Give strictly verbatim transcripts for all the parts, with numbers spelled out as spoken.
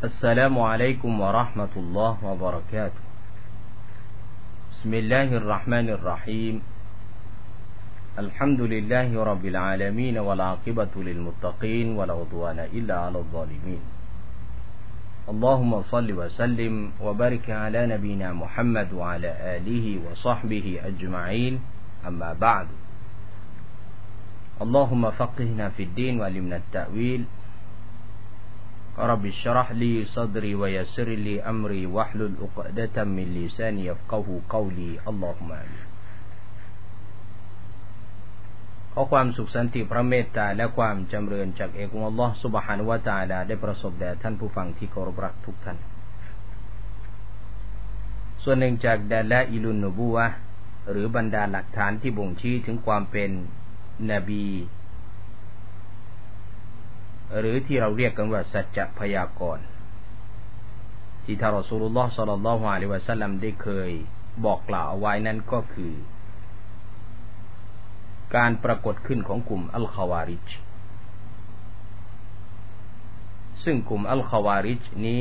السلام عليكم ورحمة الله وبركاته بسم الله الرحمن الرحيم الحمد لله رب العالمين والعاقبة للمتقين ولا عدوان إلا على الظالمين اللهم صل وسلم وبارك على نبينا محمد وعلى آله وصحبه أجمعين أما بعد اللهم فقهنا في الدين وعلمنا التأويل رب اشرح لي صدري ويسر لي أمري واحلل عقدة من لساني يفقهوا قولي اللهم آمينขอความสุขสันติพระเมตตาและความจำเริญจากเอกองค์อัลลอฮฺซุบฮานะฮูวะตะอาลาได้ประสบแด่ท่านผู้ฟังที่เคารพรักทุกท่านส่วนหนึ่งจากดาลาอิลุนนุบูวะห์หรือบรรดาหลักฐานที่บ่งชี้ถึงความเป็นนบีหรือที่เราเรียกกันว่าสัจจะพยากรณ์ที่ท่านรอซูลุลลอฮ์ ศ็อลลัลลอฮุอะลัยฮิวะซัลลัมได้เคยบอกกล่าวเอาไว้นั้นก็คือการปรากฏขึ้นของกลุ่มอัลคาวาริจซึ่งกลุ่มอัลคาวาริจนี้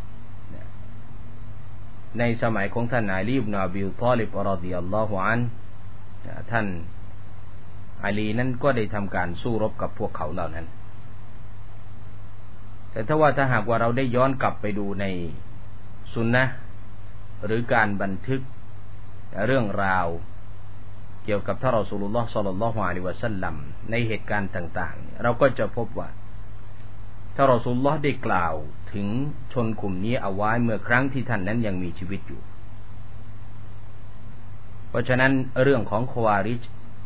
ในสมัยของท่านอาลีอิบนุอบีฏอลิบรอฎิยัลลอฮุอันฮุท่านอาลีนั้นก็ได้ทำการสู้รบกับพวกเขาเหล่านั้นแต่ถ้าว่าถ้าหากว่าเราได้ย้อนกลับไปดูในซุนนะห์หรือการบันทึกเรื่องราวเกี่ยวกับท่านรอซูลุลลอฮ์ ศ็อลลัลลอฮุอะลัยฮิวะซัลลัมในเหตุการณ์ต่างๆเราก็จะพบว่าท่านรอซูลุลลอฮ์ได้กล่าวถึงชนกลุ่มนี้เอาไว้เมื่อครั้งที่ท่านนั้นยังมีชีวิตอยู่เพราะฉะนั้นเรื่องของควาริจ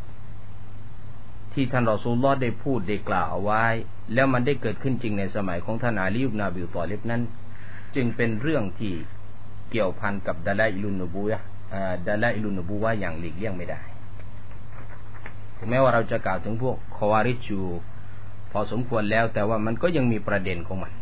ที่ท่านรอซูลุลลอฮ์ได้พูดได้กล่าวเอาไว้แล้วมันได้เกิดขึ้นจริงในสมัยของท่านอาลีอิบนุอบีฏอลิบนั้นจึงเป็นเรื่องที่เกี่ยวพันกับดาลาอิลุนนุบูวะห์ดาลาอิลุนนุบูวะห์อย่างหลีกเลี่ยงไม่ได้ถึงแม้ว่าเราจะกล่าวถึงพวกควาริจอยู่พอสมควรแล้วแต่ว่ามันก็ยังมีประเด็นของมัน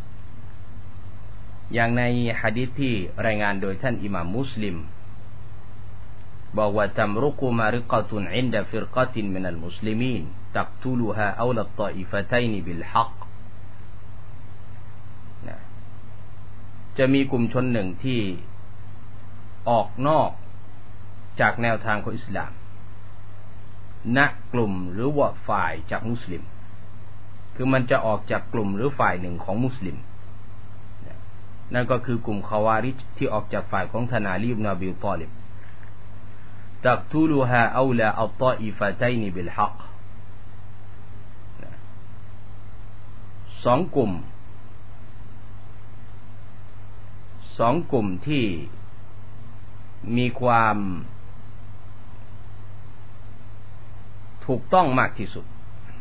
อย่างในหะดีษที่รายงานโดยท่านอิหม่ามมุสลิมบอกว่าตัมรุกุมาริกะตุนอินดะฟิรกะตินมินัลมุสลิมีนตักตุลุฮาเอาลัตฏออิฟะตัยนบิลฮักจะมีกลุ่มชนหนึ่งที่ออกนอกจากแนวทางของอิสลามณกลุ่มหรือว่าฝ่ายจากมุสลิมคือมันจะออกจากกลุ่มหรือฝ่ายหนึ่งของมุสลิมนั่นก็คือกลุ่มควาริจที่ออกจากฝ่ายของท่านอาลีอิบนุอบีฏอลิบตักตุลุฮาเอาลาอัตฏออิฟะตัยนบิลฮักสองกลุ่มสองกลุ่มที่มีความถูกต้องมากที่สุด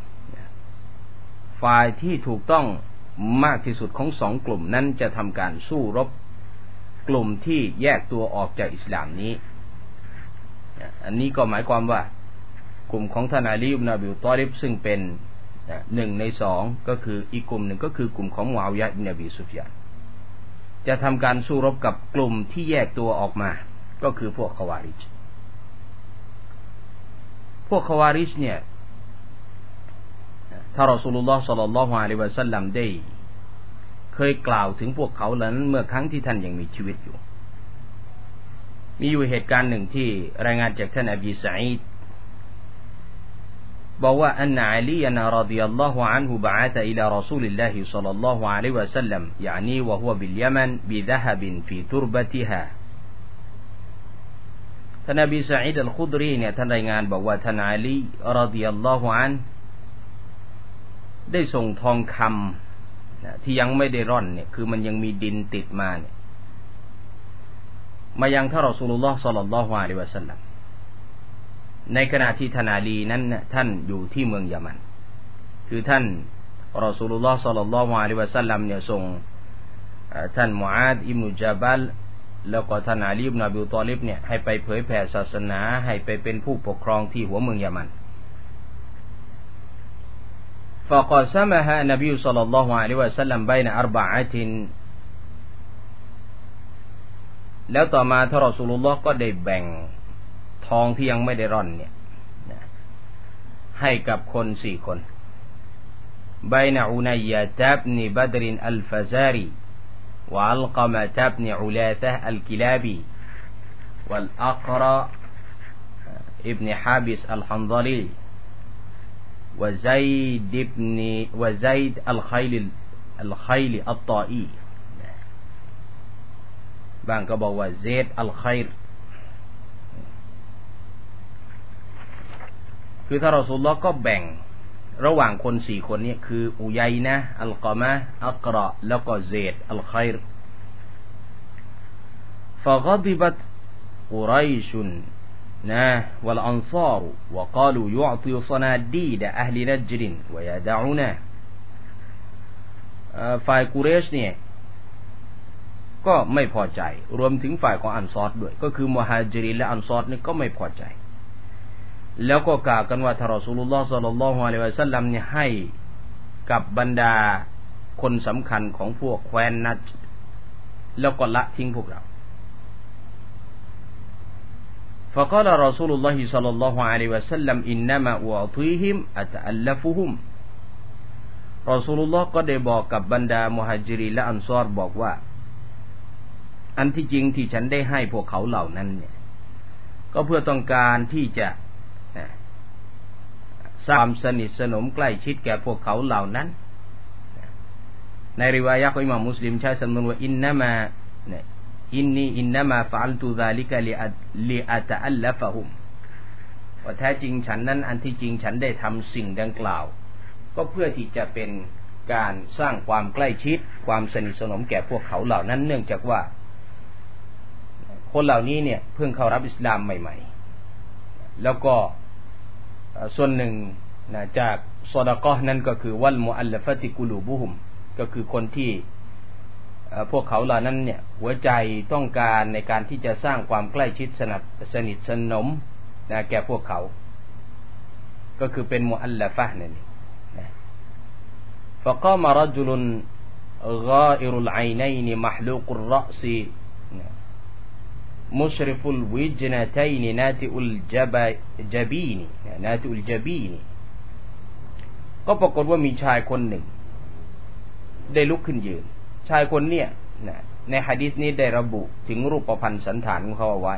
ฝ่ายที่ถูกต้องมากที่สุดของสองกลุ่มนั้นจะทำการสู้รบกลุ่มที่แยกตัวออกจากอิสลามนี้อันนี้ก็หมายความว่ากลุ่มของท่านอาลีอิบนุอบีฏอลิบซึ่งเป็นหนึ่งในสองก็คืออีกกลุ่มหนึ่งก็คือกลุ่มของมุอาวิยะห์อิบนุอบีซุฟยานจะทำการสู้รบกับกลุ่มที่แยกตัวออกมาก็คือพวกควาริจพวกควาริจเนี่ยท่านรอซูลุลลอฮ์ ศ็อลลัลลอฮุอะลัยฮิวะซัลลัมได้เคยกล่าวถึงพวกเขานั้นเมื่อครั้งที่ท่านยังมีชีวิตอยู่มีอยู่เหตุการณ์หนึ่งที่รายงานจากท่านอบีซะอีดบอกว่าอันนะอาลียะนะรอฎิยัลลอฮุอันฮุบะอะซะอิลารอซูลิลลาฮิศ็อลลัลลอฮุอะลัยฮิวะซัลลัมยะอนีวะฮุวะบิลยะมันบิซะฮบินฟีตุรบะติฮาท่านอบีซะอีดอัลคุดรีเนี่ยท่านรายงานบอกว่าท่านอาลีรอฎิยัลลอฮุอันได้ส่งทองคำที่ยังไม่ได้ร่อนเนี่ยคือมันยังมีดินติดมาเนี่ยมายังท่านรอซูลุลลอฮ์ ศ็อลลัลลอฮุอะลัยฮิวะซัลลัมในขณะที่ท่านอาลีนั้นท่านอยู่ที่เมืองยะมันคือท่านรอซูลุลลอฮ์ ศ็อลลัลลอฮุอะลัยฮิวะซัลลัมเนี่ยส่งท่านมุอาซอิบนุญะบัลแล้วก็ท่านอาลีอิบนุอบีฏอลิบเนี่ยให้ไปเผยแผ่ศาสนาให้ไปเป็นผู้ปกครองที่หัวเมืองยะมันفقسمها النبي صلى الله عليه وسلم بين أربعة แล้วต่อมาท่านรอซูลุลลอฮ์ก็ได้แบ่งทองที่ยังไม่ได้ร่อนเนี่ยให้กับคนสี่คน بين عنية بن بدر الفزاري وعلقمة بن علاثة الكلابي والأقرع ابن حابس الحنظلي وزيد بن وزيد الخيل الخيل الطائي บางก็บอกว่าเซดอัลไครคือถ้ารอซูลุลลอฮ์ก็แบ่งระหว่างคนสี่คนนี้คืออุยัยนะอัลกอมะอักเราะห์แล้วก็เซดอัลไครفغضبت قريشนะوالأنصار وقالوا يعطي صناديد أهل نجد ويدعنا ฝ่ายกุเรชเนี่ยก็ไม่พอใจรวมถึงฝ่ายของอันซอรด้วยก็คือมุฮาญิรินและอันซอรนี่ก็ไม่พอใจแล้วก็กล่าวกันว่าท่านรอซูลุลลอฮ์ศ็อลลัลลอฮุอะลัยฮิวะซัลลัมเนี่ยให้กับบรรดาคนสำคัญของพวกแคว้นนัจด์แล้วก็ละทิ้งพวกเราفقال رسول الله صلى الله عليه وسلم إنما أعطيهم أتألفهم รอซูลุลลอฮ์ก็ได้บอกกับบรรดามุฮาญิรินและอันซอรบอกว่าอันที่จริงที่ฉันได้ให้พวกเขาเหล่านั้นเนี่ยก็เพื่อต้องการที่จะสร้างความสนิทสนมใกล้ชิดแก่พวกเขาเหล่านั้นในริวายะห์ของอิหม่ามมุสลิมใช้สำนวนว่าอินนะมาอินนีอินนะมาฟะอัลตุซาลิกะลิอะตะอัลละฟะฮุมว่าแท้จริงฉันนั้นอันที่จริงฉันได้ทำสิ่งดังกล่าวก็เพื่อที่จะเป็นการสร้างความใกล้ชิดความสนิทสนมแก่พวกเขาเหล่านั้นเนื่องจากว่าคนเหล่านี้เนี่ยเพิ่งเข้ารับอิสลามใหม่ๆแล้วก็ส่วนหนึ่งนะจากซอดะกอฮ์นั้นก็คือวัลมุอัลละฟะติกุลูบุฮุมก็คือคนที่พวกเขาเหล่านั้นเนี่ยหัวใจต้องการในการที่จะสร้างความใกล้ชิดสนิทสนิทสนมนะแก่พวกเขาก็คือเป็นมุอัลละฟะห์นั่นเองนะ فقام رجل غائر العينين محلوق الرأس مشرف الوجنتين ناتئ الجبين ناتئ الجبين ก็ปรากฏว่ามีชายคนหนึ่งได้ลุกขึ้นยืนชายคนเนี่ยนะในหะดีษนี้ได้ระบุถึงรูปพรรณสันฐานของเขาเอาไว้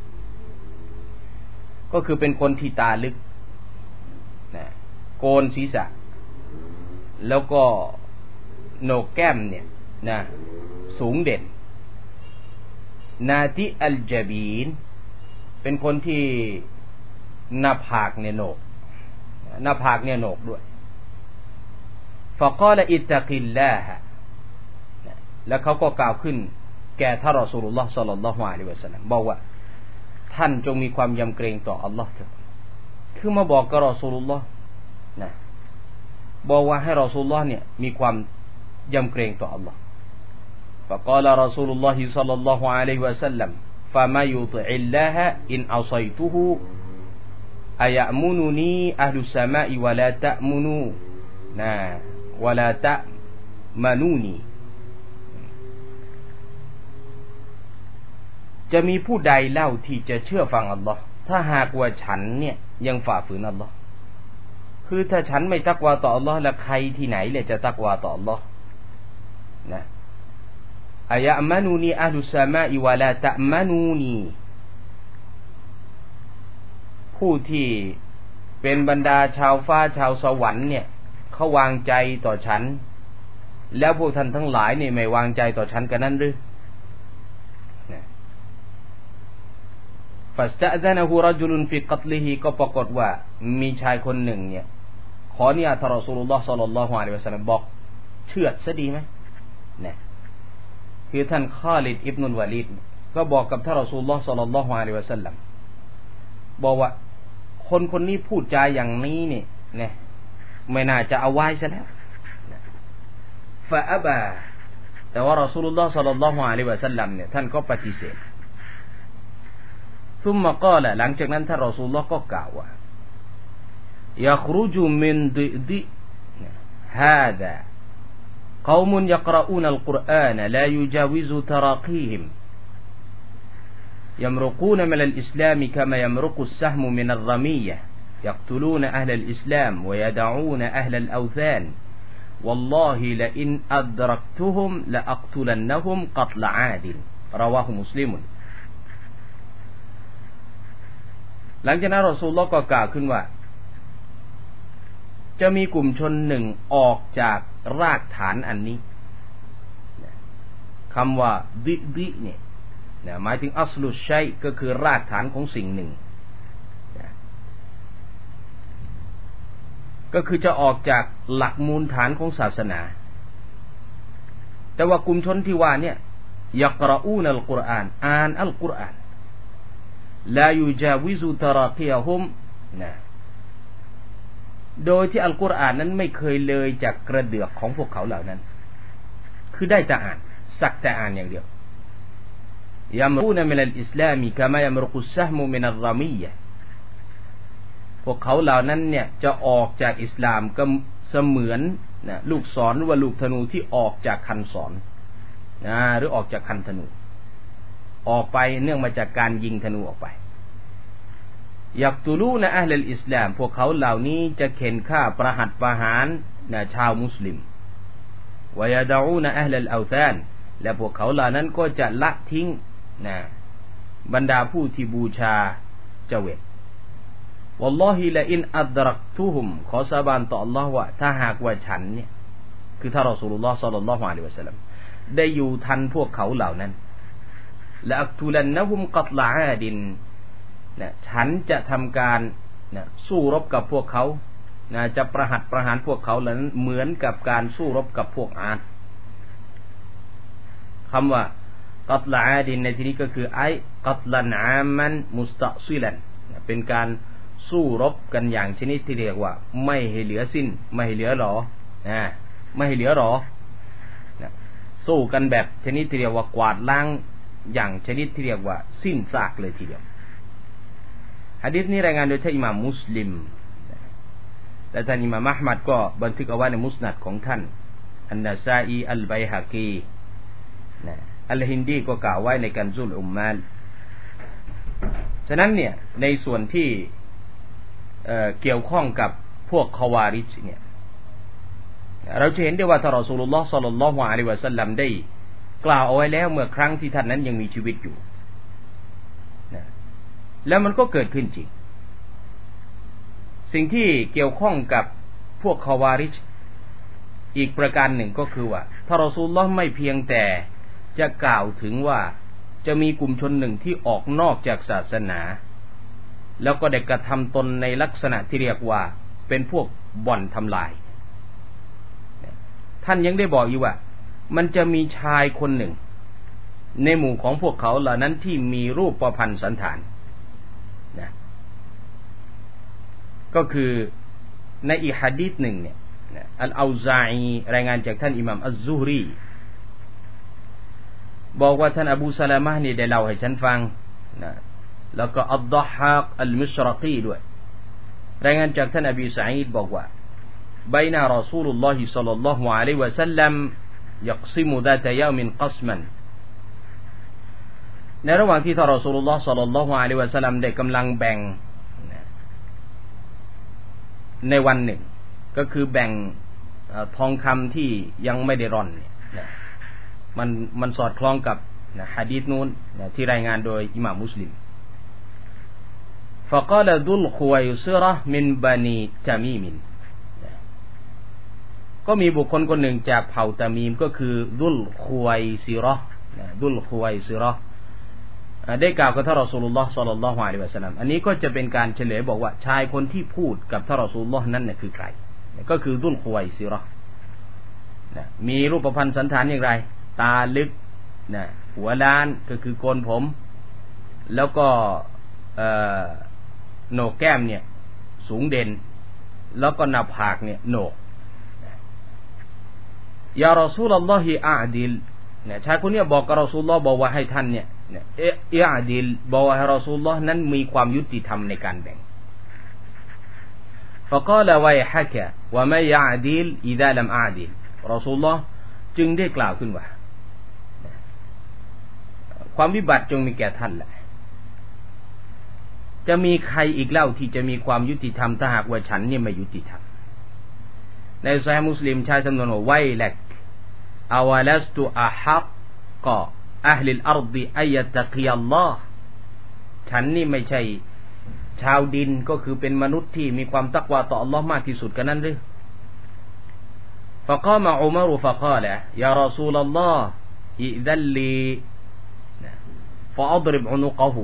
ก็คือเป็นคนที่ตาลึกนะโกนศีรษะแล้วก็โหนกแก้มเนี่ยนะสูงเด่นนาติอัลจาบีนเป็นคนที่หน้าผากเนี่ยโหนกหน้าผากเนี่ยโหนกด้วยฟะกาลอิตตะกิลลาฮะแล้วเขาก็กล่าวขึ้นแก่ท่านรอซูลุลลอฮ์ศ็อลลัลลอฮุอะลัยฮิวะซัลลัมบอกว่าท่านจงมีความยำเกรงต่ออัลลอฮ์เถิดคือมาบอกกับรอซูลุลลอฮ์นะบอกว่าให้รอซูลุลลอฮ์เนี่ยมีความยำเกรงต่ออัลลอฮ์فقال رسول الله صلى الله عليه وسلم فما يطع الله إن عصيته أيأمنني أهل السماء ولا تأمنوا ولا تأمنوني จะมีผู้ใดเล่าที่จะเชื่อฟังอัลลอฮ์ถ้าหากว่าฉันเนี่ยยังฝ่าฝืนอัลลอฮ์คือถ้าฉันไม่ตักวาต่ออัลลอฮ์แล้วใครที่ไหนเลยจะตักวาต่ออัลลอฮ์นะอายะมานูนีอัลลุสมาอิวะลาตะมานูนีผู้ที่เป็นบรรดาชาวฟ้าชาวสวรรค์เนี่ยเขาวางใจต่อฉันแล้วพวกท่านทั้งหลายเนี่ยไม่วางใจต่อฉันกันนั้นหรือฟัสตะซะนะฮูรจุลุนฟิกัตลิฮิก็ปรากฏว่ามีชายคนหนึ่งเนี่ยขอเนี่ยท่านรอซูลุลลอฮ์ศ็อลลัลลอฮุอะลัยฮิวะซัลลัมบอกเชือดซะดีมั้ยเนี่ยคือท่านคอลิดอิบนุลวะลีดก็บอกกับท่านรอซูลุลลอฮ์ศ็อลลัลลอฮุอะลัยฮิวะซัลลัมบอกว่าคนคนนี้พูดจาอย่างนี้นี่นะไม่น่าจะเอาไว้ซะแล้วฟะอะบาแต่ว่ารอซูลุลลอฮ์ศ็อลลัลลอฮุอะลัยฮิวะซัลลัมเนี่ยท่านก็ปฏิเสธซุมมะกาละหลังจากนั้นท่านรอซูลุลลอฮ์ก็กล่าวว่ายัครุจุมินดิดิฮาซาقوم يقرؤون القرآن لا يجاوز تراقيهم يمرقون من الإسلام كما يمرق السهم من الرمية يقتلون أهل الإسلام ويدعون أهل الأوثان والله لئن أدركتهم لأقتلنهم قتل عاد رواه مسلم หลังจากนั้นรอซูลุลลอฮ์ก็กล่าวขึ้นว่าจะมีกลุ่มชนหนึ่งออกจากรากฐานอันนี้คำว่าดิดิเนี่ยหมายถึงอัสลุชัยก็คือรากฐานของสิ่งหนึ่งก็คือจะออกจากหลักมูลฐานของศาสนาแต่ว่ากลุ่มชนที่ว่าเนี่ยยักรออูนัลกุรอานอ่านอัลกุรอานลายูจาวิซุตรากียะฮุมนะโดยที่อัลกุรอานนั้นไม่เคยเลยจากกระเดือกของพวกเขาเหล่านั้นคือได้แต่อ่านสักแต่อ่านอย่างเดียวยัมรูนมินัลอิสลามิกะมายัมรุกุสซะฮมุมินัรรอมียะห์พวกเขาเหล่านั้นเนี่ยจะออกจากอิสลามก็เสมือนนะลูกศรหรือว่าลูกธนูที่ออกจากคันศรนะหรือออกจากคันธนูออกไปเนื่องมาจากการยิงธนูออกไปยักตุลูนะอะห์ลัลอิสลามพวกเขาเหล่านี้จะเข็นฆ่าประหัตประหารนะชาวมุสลิมวะยะดะอูนะอะห์ลัลเอาธานและพวกเขาเหล่านั้นก็จะละทิ้งนะบรรดาผู้ที่บูชาเจวิตวัลลอฮิละอินอัดรักตุฮุมขอสาบานต่ออัลเลาะห์ว่าถ้าหากว่าฉันเนี่ยคือถ้ารอซูลุลลอฮ์ศ็อลลัลลอฮุอะลัยฮิวะซัลลัมได้อยู่ทันพวกเขาเหล่านั้นละอักตุลันนะฮุมกัตลาอาดินนะฉันจะทำการนะสู้รบกับพวกเขานะจะประหัตประหารพวกเขาเหล่านั้นเหมือนกับการสู้รบกับพวกอาดคำว่ากัตลาอาดินในที่นี้ก็คือไอ้กัตลันอามันมุสตะซิลันเป็นการสู้รบกันอย่างชนิดที่เรียกว่าไม่ให้เหลือสิ้นไม่ให้เหลือหรอนะไม่ให้เหลือหรอนะสู้กันแบบชนิดที่เรียกว่ากวาดล้างอย่างชนิดที่เรียกว่าสิ้นซากเลยทีเดียวหะดีษนี้รายงานโดยท่านอิหม่ามมุสลิมและท่านอิหม่ามอะห์มัดก็บันทึกเอาไว้ในมุสนัดของท่านอันนะซาอีอัลบัยฮะกีนะอัลฮินดีก็กล่าวไว้ในกันซุลอุมมาลฉะนั้นเนี่ยในส่วนที่เอ่อเกี่ยวข้องกับพวกคาวาริจเนี่ยเราจะเห็นได้ว่าท่านรอซูลุลลอฮ์ศ็อลลัลลอฮุอะลัยฮิวะซัลลัมได้กล่าวเอาไว้แล้วเมื่อครั้งที่ท่านนั้นยังมีชีวิตอยู่นะแล้วมันก็เกิดขึ้นจริงสิ่งที่เกี่ยวข้องกับพวกคาวาริจอีกประการหนึ่งก็คือว่าท่านรอซูลุลลอฮ์ไม่เพียงแต่จะกล่าวถึงว่าจะมีกลุ่มชนหนึ่งที่ออกนอกจากศาสนาแล้วก็ได้กระทำตนในลักษณะที่เรียกว่าเป็นพวกบ่อนทำลายท่านยังได้บอกอยู่ว่ามันจะมีชายคนหนึ่งในหมู่ของพวกเขาเหล่านั้นที่มีรูปประพันธ์สันฐานนะก็คือในอีกหะดีษหนึ่งเนี่ยอัลเอาซาอีรายงานจากท่านอิหม่ามอัซซุฮรีบอกว่าท่านอบูซะลามะห์นี่ได้เล่าให้ฉันฟังนะแล้วก็อัฎฎอฮากอัลมิชรกีด้วยรายงานจากท่านอบีซะอีดบอกว่าبين رسول الله صلى الله عليه وسلم يقسم ذات يوم قسما ในระหว่างที่ท่านรอซูลุลลอฮ์ศ็อลลัลลอฮุอะลัยฮิวะซัลลัมได้กำลังแบ่งในวันหนึ่งก็คือแบ่งทองคำที่ยังไม่ได้ร่อนเนี่ยมันมันสอดคล้องกับหะดีษนู้นที่รายงานโดยอิหม่ามมุสลิมفقال ذو الخويصرة من بني تميم ก็มีบุคคลคนหนึ่งจากเผ่าตะมีมก็คือดุลคุวัยซิเราะห์ดุลคุวัยซิเราะห์ได้กล่าวกับท่านรอซูลุลลอฮ์ศ็อลลัลลอฮุอะลัยฮิวะซัลลัมอันนี้ก็จะเป็นการเฉลยบอกว่าชายคนที่พูดกับท่านรอซูลุลลอฮ์นั้นเนี่ยคือใครก็คือดุลคุวัยซิเราะห์มีรูปพรรณสันฐานอย่างไรตาลึกนะหัวล้านก็คือโกนผมแล้วก็โหนกแก้มเนี่ยสูงเด่นแล้วก็หน้าผากเนี่ยโหนกยารอซูลุลลอฮิอาดิลเนี่ยชายคนนี้บอกกับรอซูลุลลอฮ์บอกว่าให้ท่านเนี่ยเออาดิลบอกว่าให้รอซูลุลลอฮ์นั้นมีความยุติธรรมในการแบ่ง فقال ويحك وما يعدل إذا لم أعدل รอซูลุลลอฮ์จึงได้กล่าวขึ้นว่าความวิบัติจงมีแก่ท่านแหละจะมีใครอีกเล่าที่จะมีความยุติธรรมถ้าหากว่าฉันเนี่ยไม่ยุติธรรมในซอฮีฮ์มุสลิมใช้สำนวนว่าไวลักอาวะลัสตุอะฮักกะอะห์ลิลอัรฎิอัยยะตะกียัลลอฮ์ฉันนี่ไม่ใช่ชาวดินก็คือเป็นมนุษย์ที่มีความตักวาต่ออัลเลาะห์มากที่สุดกันนั้นหรือ فقام عمر فقال يا رسول الله إذن لي فأضرب عنقه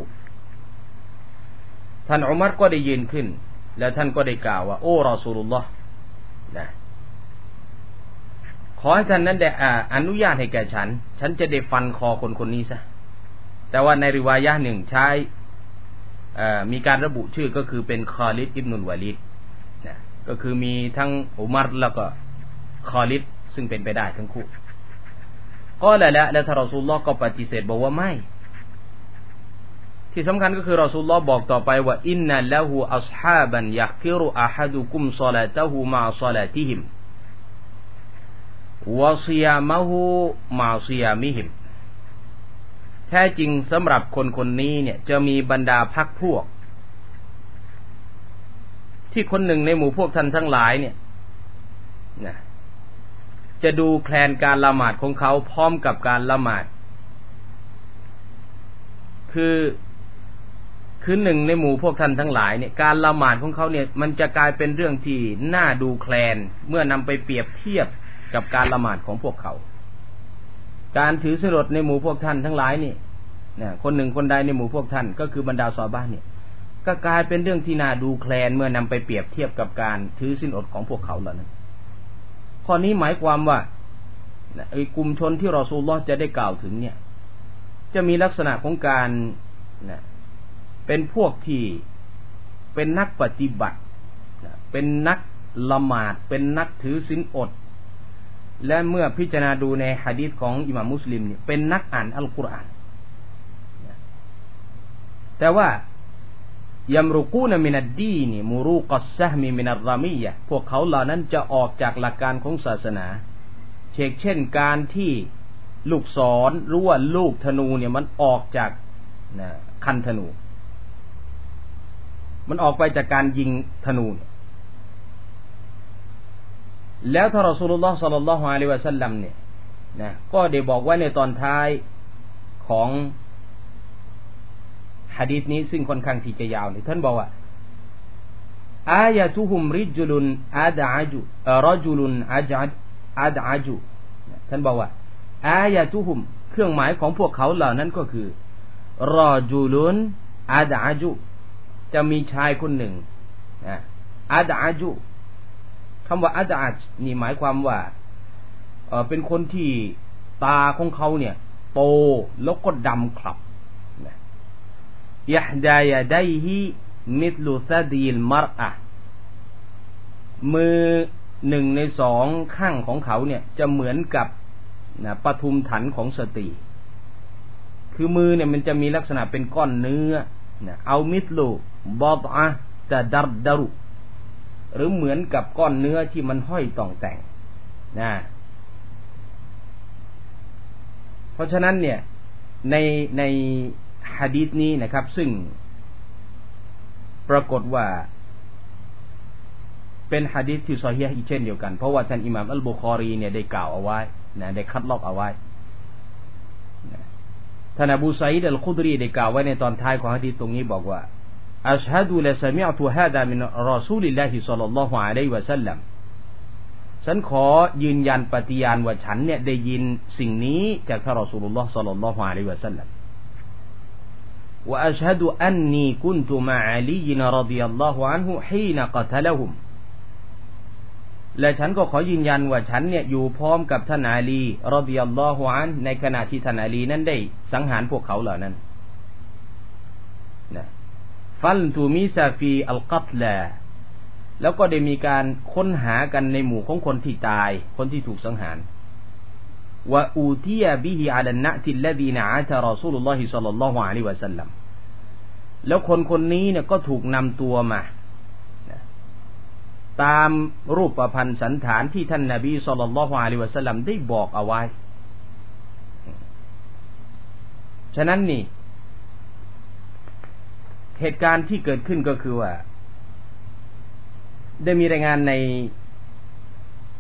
ท่านอุมัรก็ได้ยืนขึ้นแล้วท่านก็ได้กล่าวว่าโอ้รอซูลุลลอฮ์นะขอให้ท่านนั้นได้อนุญาตให้แก่ฉันฉันจะได้ฟันคอคนคนนี้ซะแต่ว่าในริวายะห์หนึ่งใช้มีการระบุชื่อก็คือเป็นคอลิดอิบนุลวะลีดนะก็คือมีทั้งอุมัรแล้วก็คอลิดซึ่งเป็นไปได้ทั้งคู่ก็แล้วแล้วท่านรอซูลุลลอฮ์ก็ปฏิเสธบอกว่าไม่ที่สำคัญก็คือรอซูลุลลอฮ์บอกต่อไปว่าอินนัลละฮูอัศฮาบันยักกิรุอะฮัดุกุมศอลาตะฮูมะศอลาติฮิมวะซิยามะฮูมะซิยามิฮิมแท้จริงสำหรับคนคนนี้เนี่ยจะมีบรรดาพรรคพวกที่คนหนึ่งในหมู่พวกท่านทั้งหลายเนี่ยนะจะดูแคลนการละหมาดของเขาพร้อมกับการละหมาดคือคือหนึ่งในหมู่พวกท่านทั้งหลายเนี่ยการละหมาดของเขาเนี่ยมันจะกลายเป็นเรื่องที่น่าดูแคลนเมื่อนำไปเปรียบเทียบกับการละหมาดของพวกเขาการถือศีลอดในหมู่พวกท่านทั้งหลายนี่นะคนหนึ่งคนใดในหมู่พวกท่านก็คือบรรดาซอฮาบะห์เนี่ยก็กลายเป็นเรื่องที่น่าดูแคลนเมื่อนำไปเปรียบเทียบกับการถือศีลอดของพวกเขาเหล่านั้นข้อนี้หมายความว่าไอ้กลุ่มชนที่รอซูลุลลอฮ์จะได้กล่าวถึงเนี่ยจะมีลักษณะของการนะเป็นพวกที่เป็นนักปฏิบัตินะเป็นนักละหมาดเป็นนักถือศีลอดและเมื่อพิจารณาดูในหะดีษของอิหม่ามมุสลิมเนี่ยเป็นนักอ่านอัลกุรอานนะแต่ว่ายัมรุกูนมินัดดีนมุรูกัสซะฮมิมินัรรมียะห์พวกเขาเหล่านั้นจะออกจากหลักการของศาสนาเช่นเช่นการที่ลูกศรหรือว่าลูกธนูเนี่ยมันออกจากนะคันธนูมันออกไปจากการยิงธนูแล้วท่านรอซูลุลลอฮ์ศ็อลลัลลอฮุอะลัยฮิวะซัลลัมเนี่ยนะก็ได้บอกไว้ในตอนท้ายของหะดีษนี้ซึ่งค่อนข้างที่จะยาวนี่ท่านบอกว่าอายะตุฮุมริจุลุนอาดะจุรจุลุนอาจัดอาดะจุท่านบอกว่าอายะตุฮุมเครื่องหมายของพวกเขาเหล่านั้นก็คือรจุลุนอาดะจุจะมีชายคนหนึ่งนะอาดะจุคำว่าอาดะจนี่หมายความว่าเออเป็นคนที่ตาของเขาเนี่ยโตแล้วก็ดำคลับนะยะฮดายะดัยฮิมิธลุซะดีลมัรอะมือหนึ่งในสองข้างของเขาเนี่ยจะเหมือนกับนะปทุมถันของสตรีคือมือเนี่ยมันจะมีลักษณะเป็นก้อนเนื้อนะเอามิธลุบอดอะตะดัรดรุหรือเหมือนกับก้อนเนื้อที่มันห้อยต่องแต่งนะเพราะฉะนั้นเนี่ยในในหะดีษนี้นะครับซึ่งปรากฏว่าเป็นหะดีษที่ซอฮีฮ์อีกเช่นเดียวกันเพราะว่าท่านอิหม่ามอัลบุคอรีเนี่ยได้กล่าวเอาไว้นะได้คัดลอกเอาไว้นะท่านอบูซัยดอัลคุดรีได้กล่าวไว้ในตอนท้ายของหะดีษตรงนี้บอกว่าอัชฮะดุละซะมิอตุฮาดามินรอซูลิลลาฮิศ็อลลัลลอฮุอะลัยฮิวะซัลลัมฉันขอยืนยันปฏิญาณว่าฉันเนี่ยได้ยินสิ่งนี้จากท่านรอซูลุลลอฮ์ศ็อลลัลลอฮุอะลัยฮิวะซัลลัมวะอัชฮะดุอันนีกุนตุมะอะลีรอฎิยัลลอฮุอันฮุฮีนกะตะละฮุมและฉันก็ขอยืนยันว่าฉันเนี่ยอยู่พร้อมกับท่านอาลีรอฎิยัลลอฮุอันในขณะที่ท่านอาลีนั้นได้สังหารพวกเขาเหล่านั้นนะฟัลตูมิซาฟีอัลกัตลาแล้วก็ได้มีการค้นหากันในหมู่ของคนที่ตายคนที่ถูกสังหารวะอูติยะบิฮิอะลันนะติลลซีนะอะตะรอซูลุลลอฮิศ็อลลัลลอฮุอะลัยฮิวะซัลลัมแล้วคนคนนี้เนี่ยก็ถูกนำตัวมาตามรูปพรรณสันฐานที่ท่านนบีศ็อลลัลลอฮุอะลัยฮิวะซัลลัมได้บอกเอาไว้ฉะนั้นนี่เหตุการณ์ที่เกิดขึ้นก็คือว่าได้มีรายงานใน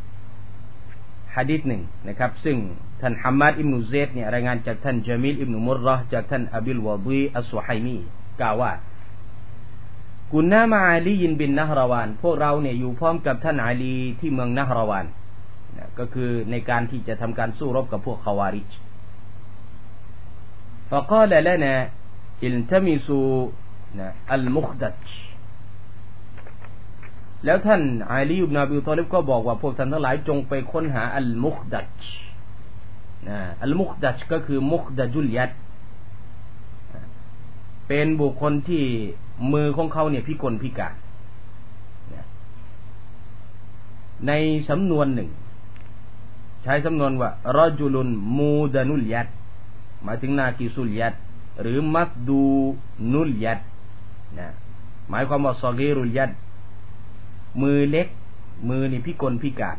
หะดีษหนึ่งนะครับซึ่งท่านฮัมมัดอิบนุเซดเนี่ยรายงานจากท่านญะมีลอิบนุมุรเราะห์จากท่านอบิลวะฎีอัสซุฮัยมีกล่าวว่ากุนนามะอาลีบินนะฮรวานพวกเราเนี่ยอยู่พร้อมกับท่านอาลีที่เมืองนะฮรวานนะก็คือในการที่จะทำการสู้รบกับพวกคอวาริจฟะกาลลนะอิลตะมิซูนะอัลมุคดัจแล้วท่านอาลีอิบนุอบีฏอลิบก็บอกว่าพวกท่านทั้งหลายจงไปค้นหาอัลมุคดัจนะอัลมุคดัจก็คือมุคดะจุลยัดเป็นบุคคลที่มือของเขาเนี่ยพิกลพิการในสำนวนหนึ่งใช้สำนวนว่ารอจุลุนมูดานุลยัดหมายถึงนากิสุลยัดหรือมัดดูนุลยัดนะหมายความว่าซอกีรุลยัดมือเล็กมือนี่พิกลพิการ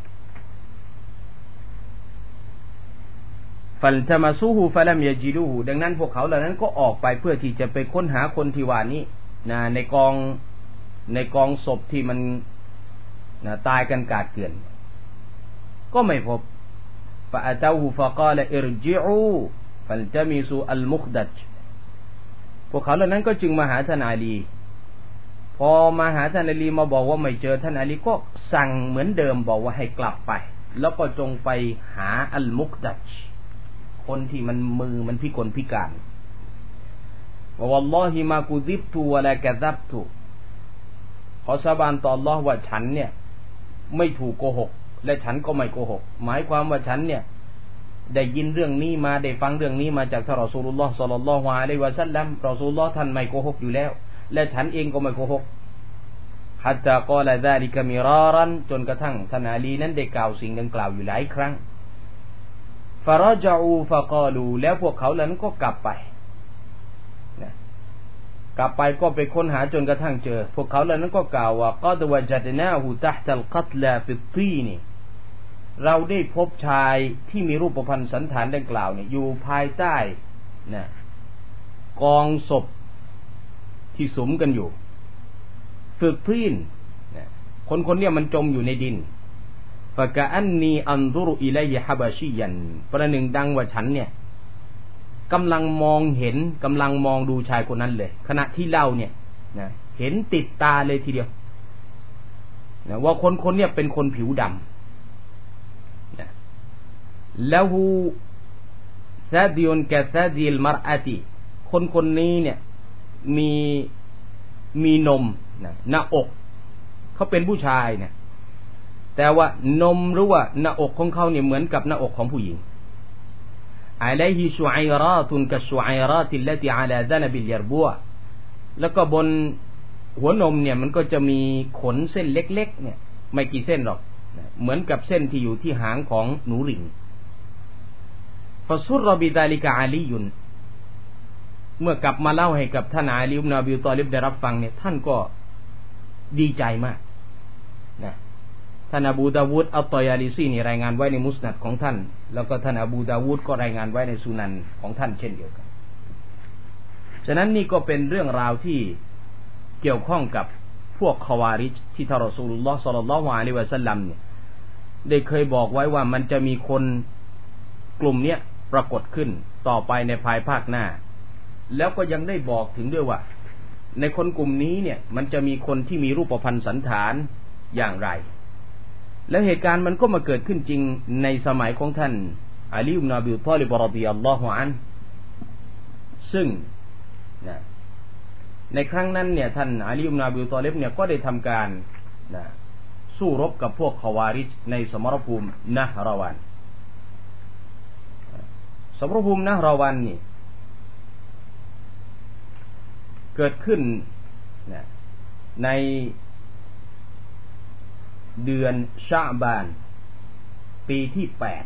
ฟัลตะมาซูฮูฟะลัมยะจิดูฮูดังนั้นพวกเขาเหล่านั้นก็ออกไปเพื่อที่จะไปค้นหาคนที่ว่านี้นะในกองในกองศพที่มันนะตายกันกาดเกลื่อนก็ไม่พบฟะอะตาฮูฟะกาลอิรญิอูฟัลตะมิซูอัลมุคดัจพวกเขาเหล่านั้นก็จึงมาหาท่านอาลีพอมาหาท่านอาลีมาบอกว่าไม่เจอท่านอาลีก็สั่งเหมือนเดิมบอกว่าให้กลับไปแล้วก็จงไปหาอัลมุคดัจคนที่มันมือมันพิกลพิการว่าวัลลอฮิมากุซิบตุวะลากะซับตุขอสาบานต่ออัลเลาะห์ว่าฉันเนี่ยไม่ถูกโกหกและฉันก็ไม่โกหกหมายความว่าฉันเนี่ยได้ยินเรื่องนี้มาได้ฟังเรื่องนี้มาจากท่านรอซูลุลลอฮ์ศ็อลลัลลอฮุอะลัยฮิวะซัลลัมรอซูลุลลอฮ์ท่านไม่โกหกอยู่แล้วและฉันเองก็ไม่โกหกฮัตตากอละซาลิกะมิรารันจนกระทั่งท่านอาลีนั้นได้กล่าวสิ่งดังกล่าวอยู่หลายครั้งฟะรอญะอูฟะกาลูแล้วพวกเขาเหล่านั้นก็กลับไปนะกลับไปก็ไปค้นหาจนกระทั่งเจอพวกเขาเหล่านั้นก็กล่าวว่ากอดวะจัดนาฮูตะฮ์ตัลกัตลาฟิตตีนเราได้พบชายที่มีรูปพรรณสันฐานดังกล่าวเนี่ยอยู่ภายใต้นะกองศพที่สุมกันอยู่ฟิตตีนคนคนนี้มันจมอยู่ในดินฟะกะอันนีอันซุรุอิลัยฮะบะชียันประหนึ่งดังว่าฉันเนี่ยกำลังมองเห็นกำลังมองดูชายคนนั้นเลยขณะที่เล่าเนี่ยนะเห็นติดตาเลยทีเดียวนะว่าคนคนนี้เป็นคนผิวดำนะแล้วฮูซาดิยุนกะซาดิลมารอะติคนคนนี้เนี่ยมีมีนมนะหน้าอกเขาเป็นผู้ชายเนี่ยแต่ว่านมหรือว่าหน้าอกของเขาเนี่ยเหมือนกับหน้าอกของผู้หญิงอะลัยฮิชุอัยราตุนกะชุอัยราติลลติอะลาซะนบิลยัรบัวแล้วก็บนหัวนมเนี่ยมันก็จะมีขนเส้นเล็กๆเนี่ยไม่กี่เส้นหรอกเหมือนกับเส้นที่อยู่ที่หางของหนูหลิงฟะซุรบิซาลิกะอาลียุนเมื่อกลับมาเล่าให้กับท่านอาลีอิบนุอบีฏอลิบได้รับฟังเนี่ยท่านก็ดีใจมากนะท่านอบูดาวูดอัตตอยาลิซีนี่รายงานไว้ในมุสนัดของท่านแล้วก็ท่านอบูดาวูดก็รายงานไว้ในซุนันของท่านเช่นเดียวกันฉะนั้นนี่ก็เป็นเรื่องราวที่เกี่ยวข้องกับพวกคอวาริจที่ท่านรอซูลุลลอฮ์ศ็อลลัลลอฮุอะลัยฮิวะซัลลัมเนี่ยได้เคยบอกไว้ว่ามันจะมีคนกลุ่มเนี้ยปรากฏขึ้นต่อไปในภายภาคหน้าแล้วก็ยังได้บอกถึงด้วยว่าในคนกลุ่มนี้เนี่ยมันจะมีคนที่มีรูปพรรณสันฐานอย่างไรแล้วเหตุการณ์มันก็มาเกิดขึ้นจริงในสมัยของท่านอาลีอิบนุอบีฏอลิบรอฎิยัลลอฮุอันฮุซึ่งนะในครั้งนั้นเนี่ยท่านอาลีอิบนุอบีฏอลิบเนี่ยก็ได้ทำการนะสู้รบกับพวกคอวาริจในสมรภูมินะฮรวันสมรภูมินะฮรวันนี่เกิดขึ้นนะในเดือนชะบานปีที่แปด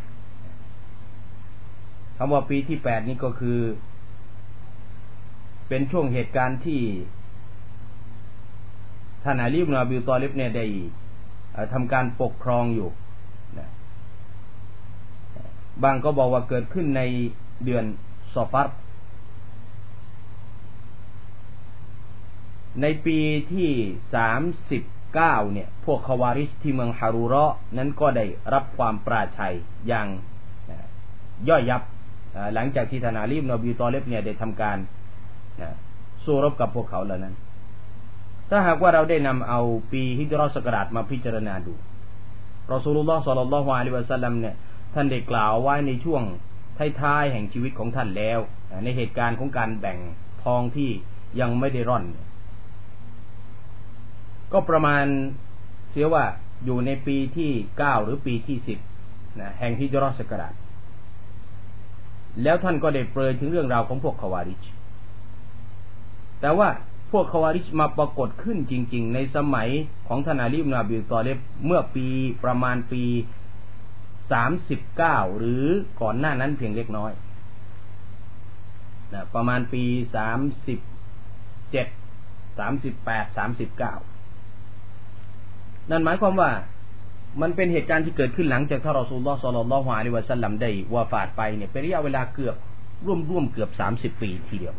คำว่าปีที่แปดนี่ก็คือเป็นช่วงเหตุการณ์ที่ท่านอาลีอิบนุอบีฏอลิบเนี่ยได้ทำการปกครองอยู่นะบางก็บอกว่าเกิดขึ้นในเดือนซอฟัรในปีที่สามสิบเก้าเนี่ยพวกคาวาริชที่เมืองฮารูเราะห์นั้นก็ได้รับความปราชัยอย่างย่อยยับหลังจากที่ท่านอาลีอิบนุอบีฏอลิบเนี่ยได้ทำการสู้รบกับพวกเขาเหล่านั้นถ้าหากว่าเราได้นำเอาปีฮิจเราะห์ศักราชมาพิจารณาดูรอซูลุลลอฮ์ศ็อลลัลลอฮุอะลัยฮิวะซัลลัมเนี่ยท่านได้กล่าวไว้ในช่วงท้ายๆแห่งชีวิตของท่านแล้วในเหตุการณ์ของการแบ่งทองที่ยังไม่ได้ร่อนก็ประมาณเสียว่าอยู่ในปีที่เก้าหรือปีที่สิบนะแห่งฮิจเราะห์ศักราชแล้วท่านก็ได้เปรยถึงเรื่องราวของพวกคาวาริชแต่ว่าพวกคาวาริชมาปรากฏขึ้นจริงๆในสมัยของท่านอาลีอิบนุอบีฏอลิบเมื่อปีประมาณปีสามสิบเก้าหรือก่อนหน้านั้นเพียงเล็กน้อยนะประมาณปีสามสิบเจ็ด สามสิบแปด สามสิบเก้านั่นหมายความว่ามันเป็นเหตุการณ์ที่เกิดขึ้นหลังจากท่านรอซูลุลลอฮ์ ศ็อลลัลลอฮุอะลัยฮิวะซัลลัมได้วะฟาตไปเนี่ยเป็นระยะเวลาเกือบร่วมๆเกือบสามสิบปีทีเดียว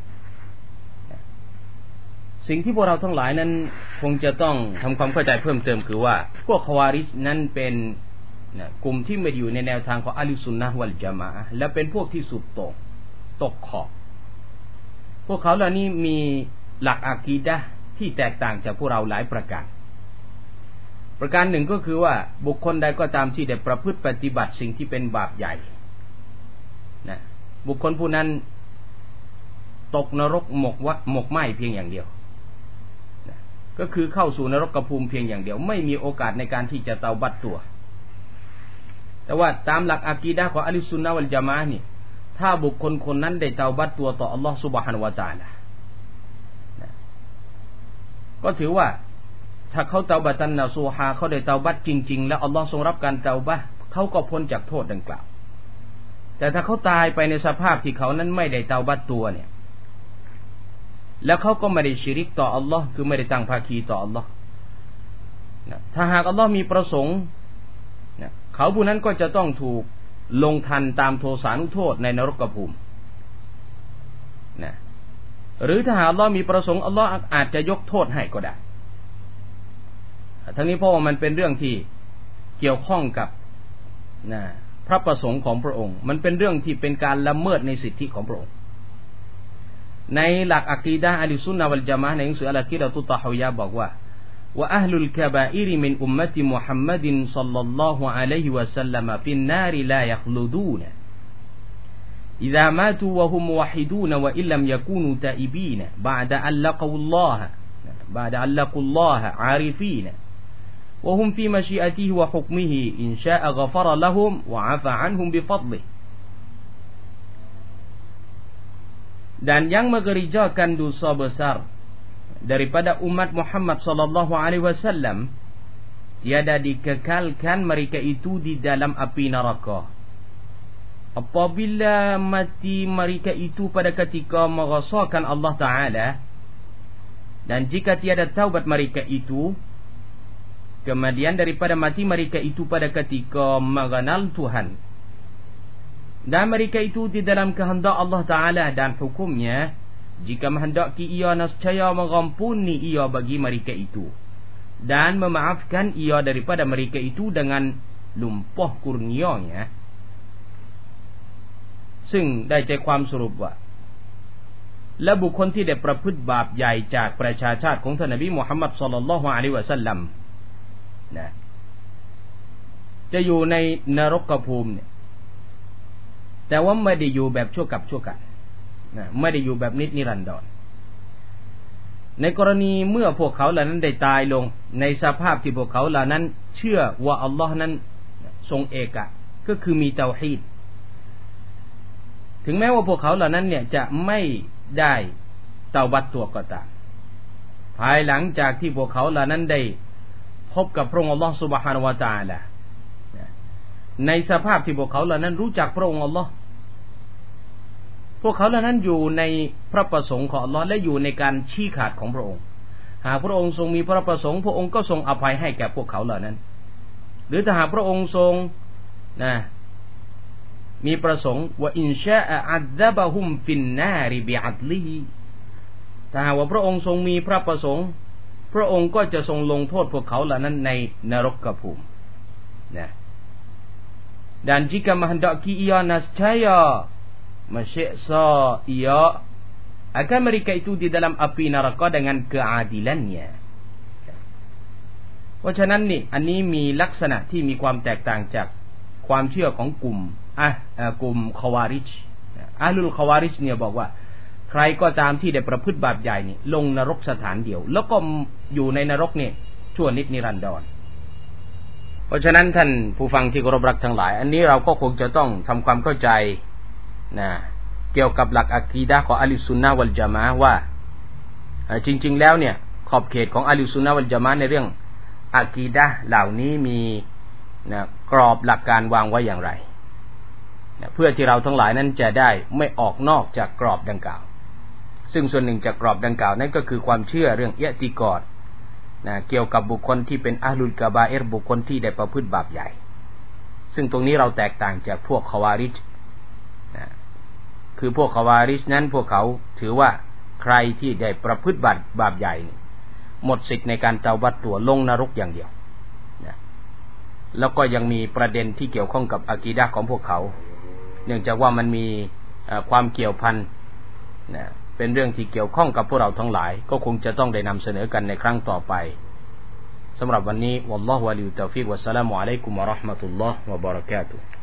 สิ่งที่พวกเราทั้งหลายนั้นคงจะต้องทำความเข้าใจเพิ่มเติมคือว่าพวกคาวาริชนั้นเป็นนะกลุ่มที่ไม่อยู่ในแนวทางของอะห์ลุสซุนนะฮ์วัลญะมาอะฮ์และเป็นพวกที่สุดโต่งตกขอบพวกเขาเหล่านี้มีหลักอะกีดะห์ที่แตกต่างจากพวกเราหลายประการประการหนึ่งก็คือว่าบุคคลใดก็ตามที่ได้ประพฤติปฏิบัติสิ่งที่เป็นบาปใหญ่นะบุคคลผู้นั้นตกนรกหมกวะหมกไหม้เพียงอย่างเดียวนะก็คือเข้าสู่นรกภูมิเพียงอย่างเดียวไม่มีโอกาสในการที่จะเตาบัตตัวแต่ว่าตามหลักอะกีดะห์ของอะห์ลุสซุนนะฮ์วัลญะมาอะฮ์นี่ถ้าบุคคลคนนั้นได้เตาบัตตัวต่ออัลลอฮฺซุบฮานะฮูวะตะอาลานะก็ถือว่าถ้าเขาเตาบัตันนะซูฮาเขาได้เตาบัตจริงๆแล้วอัลลอฮ์ทรงรับการเตาบะห์เขาก็พ้นจากโทษดังกล่าวแต่ถ้าเขาตายไปในสภาพที่เขานั้นไม่ได้เตาบัตตัวเนี่ยแล้วเขาก็ไม่ได้ชิริกต่ออัลลอฮ์คือไม่ได้ตั้งภาคีต่ออัลลอฮ์ถ้าหากอัลลอฮ์มีประสงค์เขาผู้นั้นก็จะต้องถูกลงทันตามโทสานุโทษในนรกภูมินะหรือถ้าหากอัลลอฮ์มีประสงค์อัลลอฮ์อาจจะยกโทษให้ก็ได้ทั้งนี้เพราะว่ามันเป็นเรื่องที่เกี่ยวข้องกับนะพระประสงค์ของพระองค์มันเป็นเรื่องที่เป็นการละเมิดในสิทธิของพระองค์ในหลักอะกีดะห์อะห์ลุสซุนนะฮ์วัลญะมาอะฮ์ในหนังสืออะกีดะตุตตะฮวิยะห์บอกว่าว่าอะห์ลุลกะบาอิรมินอุมมะติมุฮัมมัดศ็อลลัลลอฮุอะลัยฮิวะซัลลัมฟินนาริลายัคลุดูนอิซามาตูวะฮุมมุวะฮิดูนวะอิลลัมยะกูนูตาอิบีนบะอ์ดะอัลลกุลลอฮบะอ์ดะอัลลกุลลอฮอาริฟีนوهم في مشيئته وحكمه إن شاء غفر لهم وعفى عنهم بفضله dan yang mengerjakan dosa besar daripada umat Muhammad sallallahu alaihi wasallam tiada dikekalkan mereka itu di dalam api neraka apabila mati mereka itu pada ketika merasakan Allah Ta'ala dan jika tiada taubat mereka itu kemudian daripada mati mereka itu pada ketika mengenal Tuhan dan mereka itu di dalam kehendak Allah Ta'ala dan hukumnya jika menghendaki ia nescaya mengampuni ia bagi mereka itu dan memaafkan ia daripada mereka itu dengan lumpah kurnianya ซึ่งได้ใจความสรุปว่าและบุคคลที่ได้ประพฤติบาปใหญ่จากประชาชาติของท่านนบีมุฮัมมัดศ็อลลัลลอฮุอะลัยฮิวะซัลลัมนะจะอยู่ในนรกภูมิเนี่ยแต่ว่าไม่ได้อยู่แบบชั่วกับชั่วกันนะไม่ได้อยู่แบบนิจนิรันดรในกรณีเมื่อพวกเขาเหล่านั้นได้ตายลงในสภาพที่พวกเขาเหล่านั้นเชื่อว่าอัลลอฮ์นั้นทรงเอกะก็คือมีเตาฮีดถึงแม้ว่าพวกเขาเหล่านั้นเนี่ยจะไม่ได้เตาบัตตัวก็ตามภายหลังจากที่พวกเขาเหล่านั้นได้พบกับพระองค์อัลลอฮ์ซุบฮานะฮูวะตะอาลาในสภาพที่พวกเขาเหล่านั้นรู้จักพระองค์อัลลอฮ์พวกเขาเหล่านั้นอยู่ในพระประสงค์ของอัลลอฮ์และอยู่ในการชี้ขาดของพระองค์หากพระองค์ทรงมีพระประสงค์พระองค์ก็ทรงอภัยให้แก่พวกเขาเหล่านั้นหรือถ้าหากพระองค์ทรงนะมีประสงค์ว่าอินชาอะอัซซะบะฮุมฟินนาริบิอัดลิฮิถ้าหากว่าพระองค์ทรงมีพระประสงค์พระองค์ก็จะทรงลงโทษพวกเขาเหล่านั้นในนรกภูมินะ dan jika menghendaki ia nascaya menyiksa ia akan mereka itu di dalam api neraka dengan keadilannya เพราะฉะนั้นนี่อันนี้มีลักษณะที่มีความแตกต่างจากความเชื่อของกลุ่มอ่ะกลุ่มคอวาริชอะลุลคอวาริชเนี่ยบอกว่าใครก็ตามที่ได้ประพฤติบาปใหญ่นี่ลงนรกสถานเดียวแล้วก็อยู่ในนรกนี่ชั่วนิจนิรันดรเพราะฉะนั้นท่านผู้ฟังที่เคารพรักทั้งหลายอันนี้เราก็คงจะต้องทำความเข้าใจนะเกี่ยวกับหลักอะกีดะห์ของอะห์ลุสซุนนะฮ์วัลญะมาอะห์ว่าจริงๆแล้วเนี่ยขอบเขตของอะห์ลุสซุนนะฮ์วัลญะมาอะห์ในเรื่องอะกีดะห์เหล่านี้มีนะกรอบหลักการวางไว้อย่างไรนะเพื่อที่เราทั้งหลายนั้นจะได้ไม่ออกนอกจากกรอบดังกล่าวซึ่งส่วนหนึ่งจากกรอบดังกล่าวนั้นก็คือความเชื่อเรื่องอิอ์ติกอดนะเกี่ยวกับบุคคลที่เป็นอะห์ลุลกะบาอิรบุคคลที่ได้ประพฤติบาปใหญ่ซึ่งตรงนี้เราแตกต่างจากพวกคอวาริชนะคือพวกคอวาริชนั้นพวกเขาถือว่าใครที่ได้ประพฤติบาปบาปใหญ่หมดสิทธิ์ในการเตาบัตตัวลงนรกอย่างเดียวนะแล้วก็ยังมีประเด็นที่เกี่ยวข้องกับอะกีดะห์ของพวกเขาเนื่องจากว่ามันมีความเกี่ยวพันนะเป็นเรื่องที่เกี่ยวข้องกับพวกเราทั้งหลายก็คงจะต้องได้นำเสนอกันในครั้งต่อไปสำหรับวันนี้วัลลอฮุวะลิยตอฟิกวัสสลามุอะลัยกุมวะเราะห์มะตุลลอฮ์วะบะเราะกาตุฮ์